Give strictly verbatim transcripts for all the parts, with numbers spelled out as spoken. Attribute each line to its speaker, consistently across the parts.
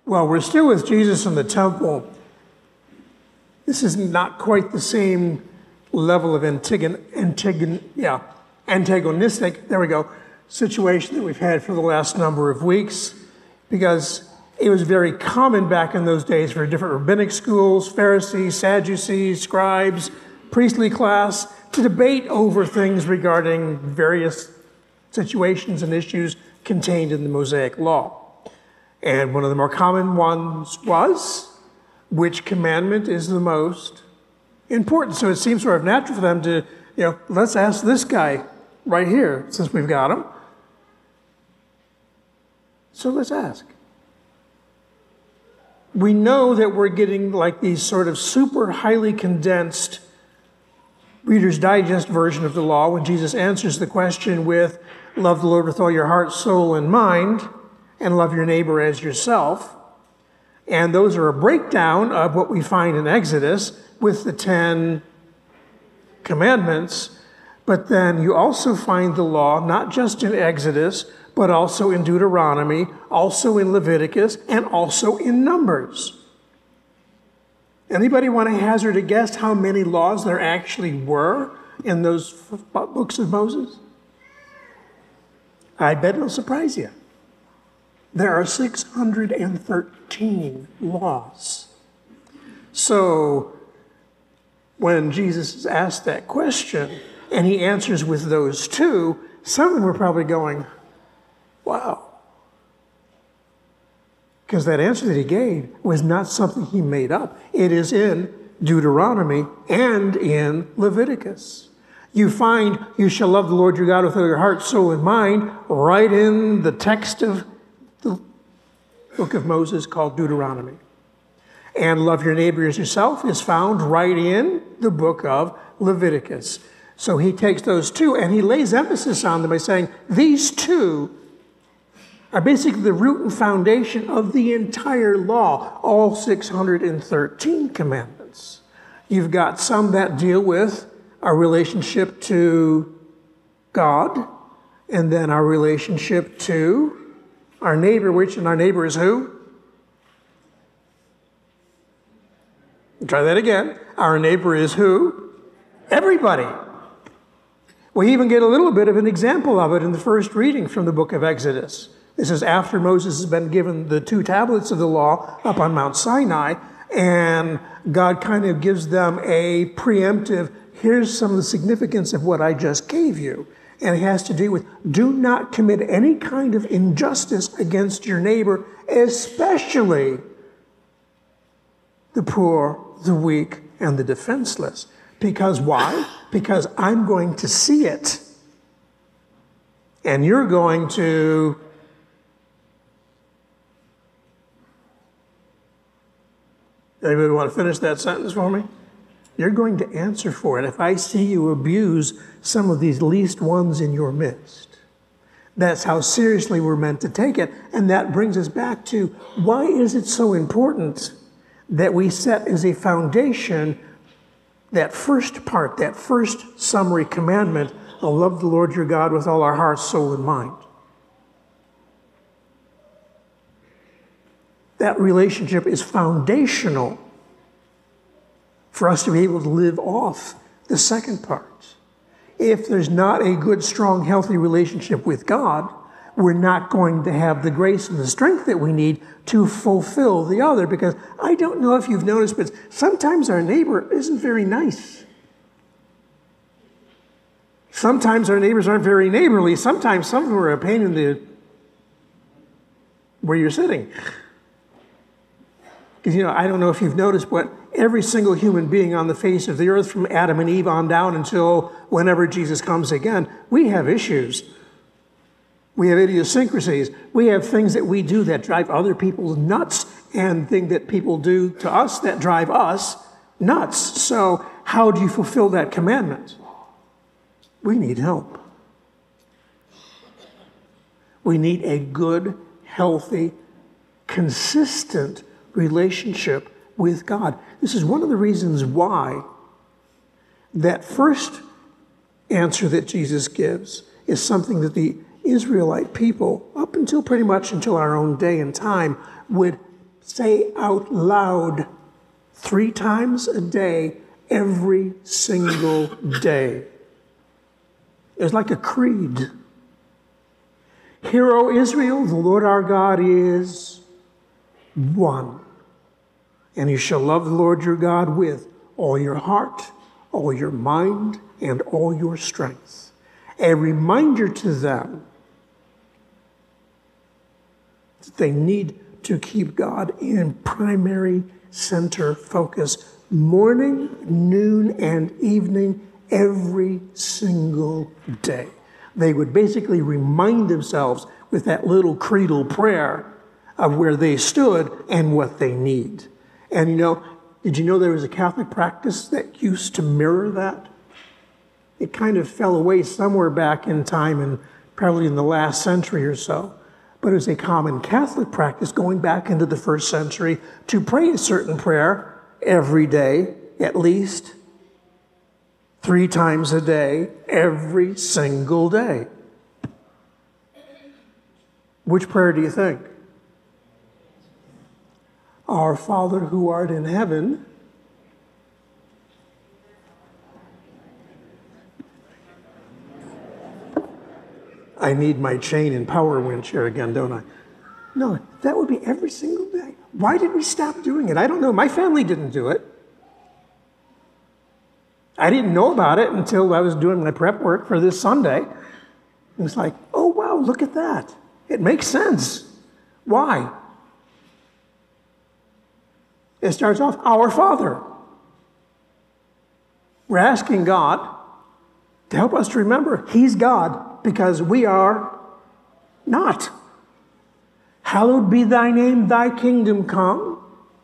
Speaker 1: Well, we're still with Jesus in the temple. This is not quite the same level of antagon, antagon, yeah, antagonistic, there we go, situation that we've had for the last number of weeks, because it was very common back in those days for different rabbinic schools, Pharisees, Sadducees, scribes, priestly class, to debate over things regarding various situations and issues contained in the Mosaic Law. And one of the more common ones was, which commandment is the most important? So it seems sort of natural for them to, you know, let's ask this guy right here, since we've got him. So let's ask. We know that we're getting like these sort of super highly condensed Reader's Digest version of the law when Jesus answers the question with, love the Lord with all your heart, soul, and mind, and love your neighbor as yourself. And those are a breakdown of what we find in Exodus with the Ten Commandments. But then you also find the law not just in Exodus, but also in Deuteronomy, also in Leviticus, and also in Numbers. Anybody want to hazard a guess how many laws there actually were in those books of Moses? I bet it'll surprise you. There are six hundred thirteen laws. So when Jesus is asked that question and he answers with those two, some of them were probably going, wow. Because that answer that he gave was not something he made up. It is in Deuteronomy and in Leviticus. You find you shall love the Lord your God with all your heart, soul, and mind right in the text of the book of Moses called Deuteronomy. And love your neighbor as yourself is found right in the book of Leviticus. So he takes those two and he lays emphasis on them by saying these two are basically the root and foundation of the entire law, all six hundred thirteen commandments. You've got some that deal with our relationship to God, and then our relationship to our neighbor, which, and our neighbor is who? Try that again. Our neighbor is who? Everybody. We even get a little bit of an example of it in the first reading from the book of Exodus. This is after Moses has been given the two tablets of the law up on Mount Sinai, and God kind of gives them a preemptive, here's some of the significance of what I just gave you. And it has to do with, do not commit any kind of injustice against your neighbor, especially the poor, the weak, and the defenseless. Because why? Because I'm going to see it. And you're going to Anybody want to finish that sentence for me? You're going to answer for it if I see you abuse some of these least ones in your midst. That's how seriously we're meant to take it. And that brings us back to, why is it so important that we set as a foundation that first part, that first summary commandment of love the Lord your God with all our heart, soul, and mind? That relationship is foundational for us to be able to live off the second part. If there's not a good, strong, healthy relationship with God, we're not going to have the grace and the strength that we need to fulfill the other. Because I don't know if you've noticed, but sometimes our neighbor isn't very nice. Sometimes our neighbors aren't very neighborly. Sometimes some of them are a pain in the where you're sitting. Because, you know, I don't know if you've noticed, but every single human being on the face of the earth, from Adam and Eve on down until whenever Jesus comes again, we have issues. We have idiosyncrasies. We have things that we do that drive other people nuts, and things that people do to us that drive us nuts. So how do you fulfill that commandment? We need help. We need a good, healthy, consistent relationship with God. This is one of the reasons why that first answer that Jesus gives is something that the Israelite people, up until pretty much until our own day and time, would say out loud three times a day, every single day. It's like a creed. Hear, O Israel, the Lord our God is one. And you shall love the Lord your God with all your heart, all your mind, and all your strength. A reminder to them that they need to keep God in primary center focus, morning, noon, and evening, every single day. They would basically remind themselves with that little creedal prayer of where they stood and what they need. And you know, did you know there was a Catholic practice that used to mirror that? It kind of fell away somewhere back in time, and probably in the last century or so. But it was a common Catholic practice going back into the first century to pray a certain prayer every day, at least three times a day, every single day. Which prayer do you think? Our Father who art in heaven. I need my chain and power winch here again, don't I? No, that would be every single day. Why did we stop doing it? I don't know. My family didn't do it. I didn't know about it until I was doing my prep work for this Sunday. It was like, oh, wow, look at that. It makes sense. Why? It starts off, Our Father. We're asking God to help us to remember He's God because we are not. Hallowed be thy name, thy kingdom come.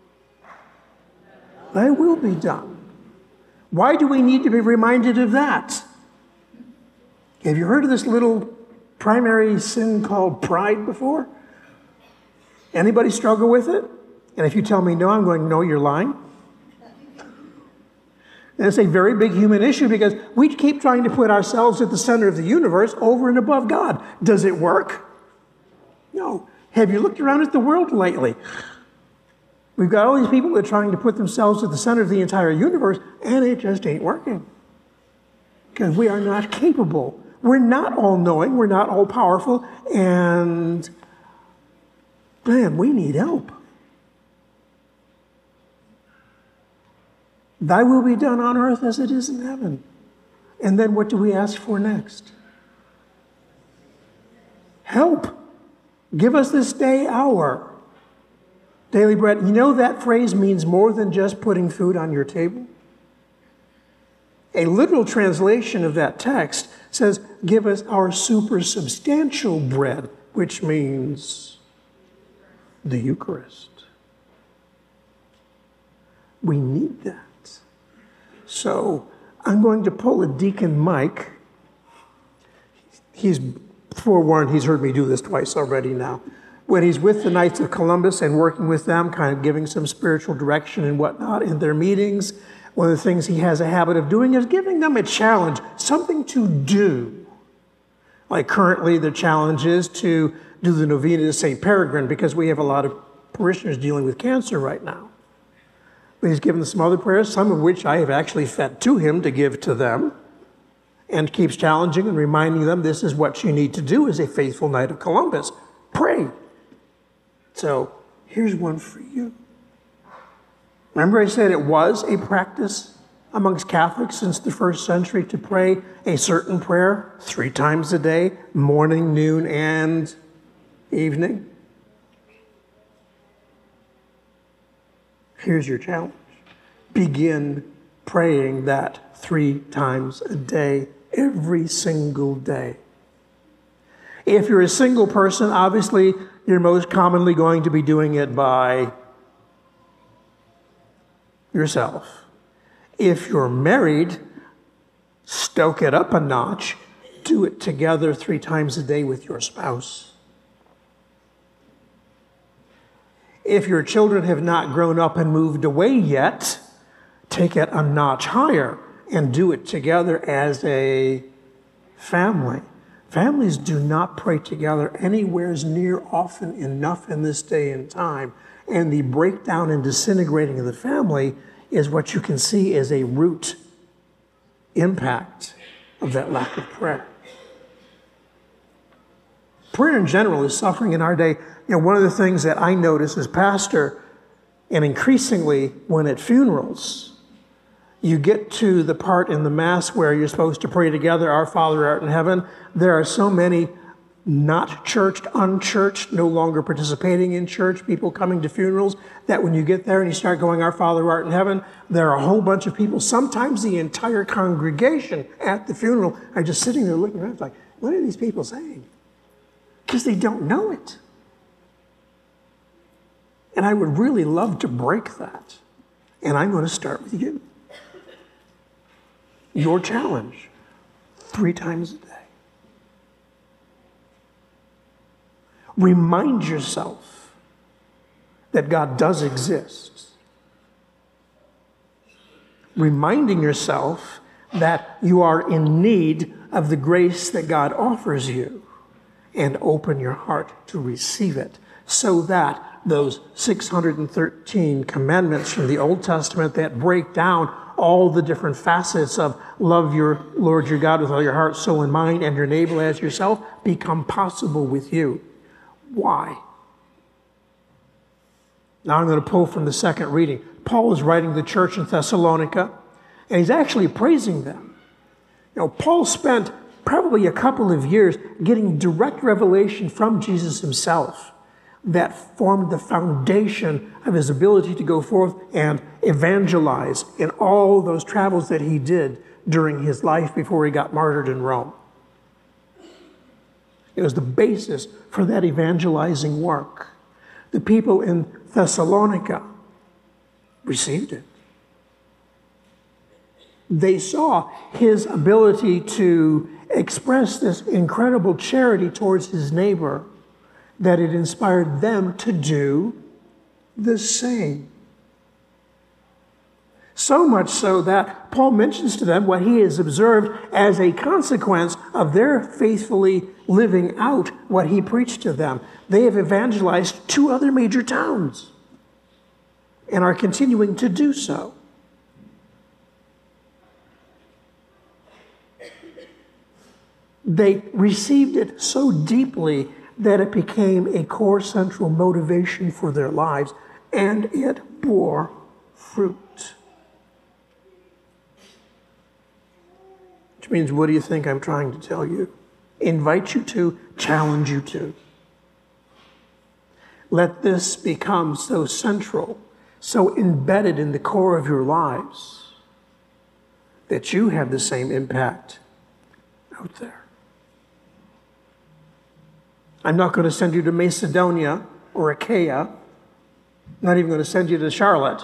Speaker 1: Thy will be done. Why do we need to be reminded of that? Have you heard of this little primary sin called pride before? Anybody struggle with it? And if you tell me no, I'm going, no, you're lying. And it's a very big human issue because we keep trying to put ourselves at the center of the universe over and above God. Does it work? No. Have you looked around at the world lately? We've got all these people that are trying to put themselves at the center of the entire universe, and it just ain't working. Because we are not capable. We're not all-knowing. We're not all-powerful. And, man, we need help. Thy will be done on earth as it is in heaven. And then what do we ask for next? Help. Give us this day our daily bread. You know that phrase means more than just putting food on your table? A literal translation of that text says, give us our supersubstantial bread, which means the Eucharist. We need that. So I'm going to pull a Deacon Mike. He's forewarned, he's heard me do this twice already now. When he's with the Knights of Columbus and working with them, kind of giving some spiritual direction and whatnot in their meetings, one of the things he has a habit of doing is giving them a challenge, something to do. Like currently the challenge is to do the novena to Saint Peregrine because we have a lot of parishioners dealing with cancer right now. But he's given some other prayers, some of which I have actually fed to him to give to them, and keeps challenging and reminding them this is what you need to do as a faithful Knight of Columbus. Pray. So here's one for you. Remember I said it was a practice amongst Catholics since the first century to pray a certain prayer three times a day, morning, noon, and evening? Here's your challenge. Begin praying that three times a day, every single day. If you're a single person, obviously you're most commonly going to be doing it by yourself. If you're married, stoke it up a notch. Do it together three times a day with your spouse. If your children have not grown up and moved away yet, take it a notch higher and do it together as a family. Families do not pray together anywhere near often enough in this day and time. And the breakdown and disintegrating of the family is what you can see as a root impact of that lack of prayer. Prayer in general is suffering in our day. You know, one of the things that I notice as pastor, and increasingly when at funerals, you get to the part in the Mass where you're supposed to pray together, Our Father who art in heaven. There are so many not churched, unchurched, no longer participating in church, people coming to funerals, that when you get there and you start going, Our Father who art in heaven, there are a whole bunch of people, sometimes the entire congregation at the funeral are just sitting there looking around like, what are these people saying? Because they don't know it. And I would really love to break that. And I'm going to start with you. Your challenge, three times a day. Remind yourself that God does exist. Reminding yourself that you are in need of the grace that God offers you, and open your heart to receive it, so that those six hundred thirteen commandments from the Old Testament that break down all the different facets of love your Lord your God with all your heart, soul, and mind, and your neighbor as yourself, become possible with you. Why? Now I'm going to pull from the second reading. Paul is writing the church in Thessalonica, and he's actually praising them. You know, Paul spent probably a couple of years getting direct revelation from Jesus himself that formed the foundation of his ability to go forth and evangelize in all those travels that he did during his life before he got martyred in Rome. It was the basis for that evangelizing work. The people in Thessalonica received it. They saw his ability to express this incredible charity towards his neighbor, that it inspired them to do the same. So much so that Paul mentions to them what he has observed as a consequence of their faithfully living out what he preached to them. They have evangelized two other major towns and are continuing to do so. They received it so deeply that it became a core central motivation for their lives, and it bore fruit. Which means, what do you think I'm trying to tell you? Invite you to, challenge you to. Let this become so central, so embedded in the core of your lives, that you have the same impact out there. I'm not going to send you to Macedonia or Achaia. I'm not even going to send you to Charlotte.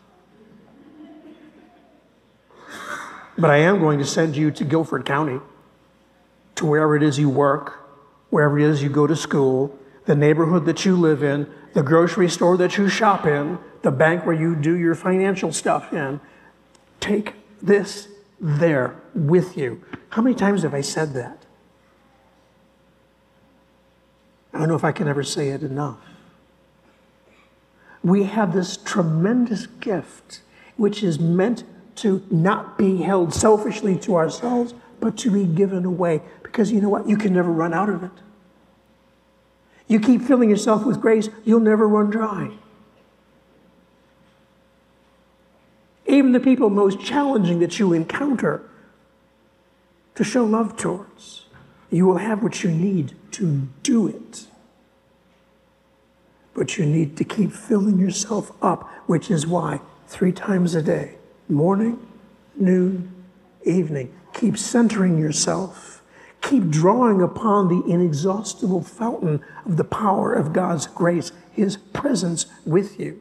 Speaker 1: But I am going to send you to Guilford County, to wherever it is you work, wherever it is you go to school, the neighborhood that you live in, the grocery store that you shop in, the bank where you do your financial stuff in. Take this there with you. How many times have I said that? I don't know if I can ever say it enough. We have this tremendous gift, which is meant to not be held selfishly to ourselves, but to be given away. Because you know what? You can never run out of it. You keep filling yourself with grace, you'll never run dry. Even the people most challenging that you encounter to show love towards, you will have what you need to do it. But you need to keep filling yourself up, which is why three times a day, morning, noon, evening, keep centering yourself. Keep drawing upon the inexhaustible fountain of the power of God's grace, his presence with you,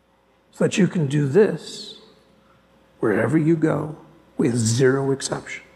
Speaker 1: so that you can do this wherever you go with zero exception.